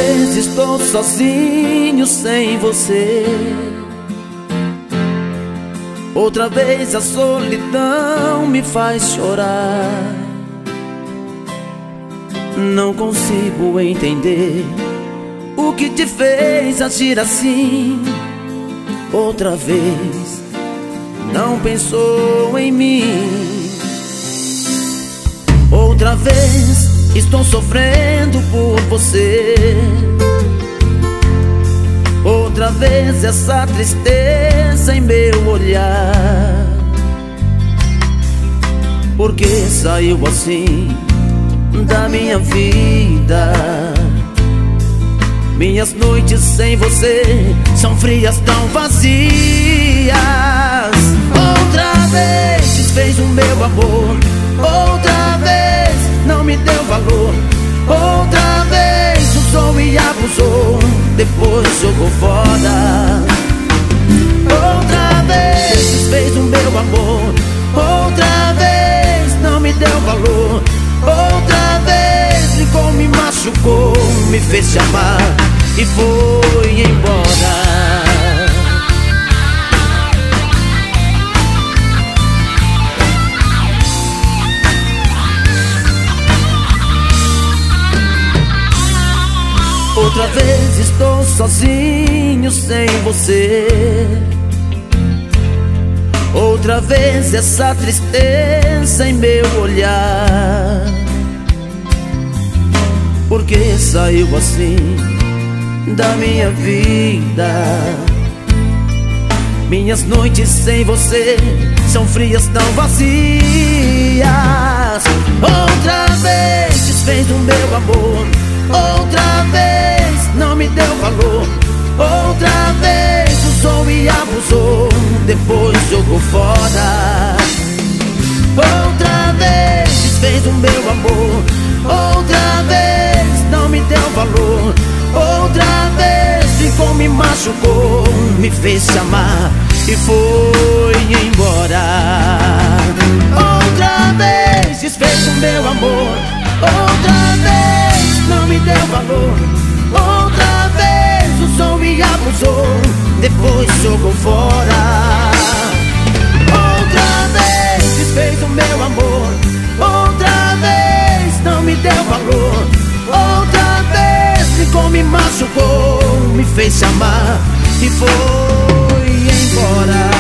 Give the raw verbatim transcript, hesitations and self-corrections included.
vez estou sozinho sem você. Outra vez a solidão me faz chorar. Não consigo entender o que te fez agir assim. Outra vez não pensou em mim. Outra vez estou sofrendo por você. Outra vez essa tristeza em meu olhar. Porque saiu assim da minha vida. Minhas noites sem você são frias, tão vazias. Outra vez desfez o meu amor. Outra vez não me deu valor. Outra vez usou e abusou, depois jogou fora. Outra vez desfez o meu amor. Outra vez não me deu valor. Outra vez brincou, me machucou, me fez te amar e foi embora. Outra vez estou sozinho sem você. Outra vez essa tristeza em meu olhar. Porque saiu assim da minha vida. Minhas noites sem você são frias, tão vazias. Outra vez desfez o meu amor. Outra vez não me deu valor. Outra vez usou e abusou, depois jogou fora. Outra vez desfez o meu amor. Outra vez não me deu valor. Outra vez ficou, me machucou, me fez te amar e foi embora. Outra vez desfez o meu amor. Outra vez não me deu valor. Outra vez usou e abusou, depois jogou fora. Outra vez desfez o meu amor. Outra vez não me deu valor. Outra vez ficou, me machucou, me fez te amar e foi embora.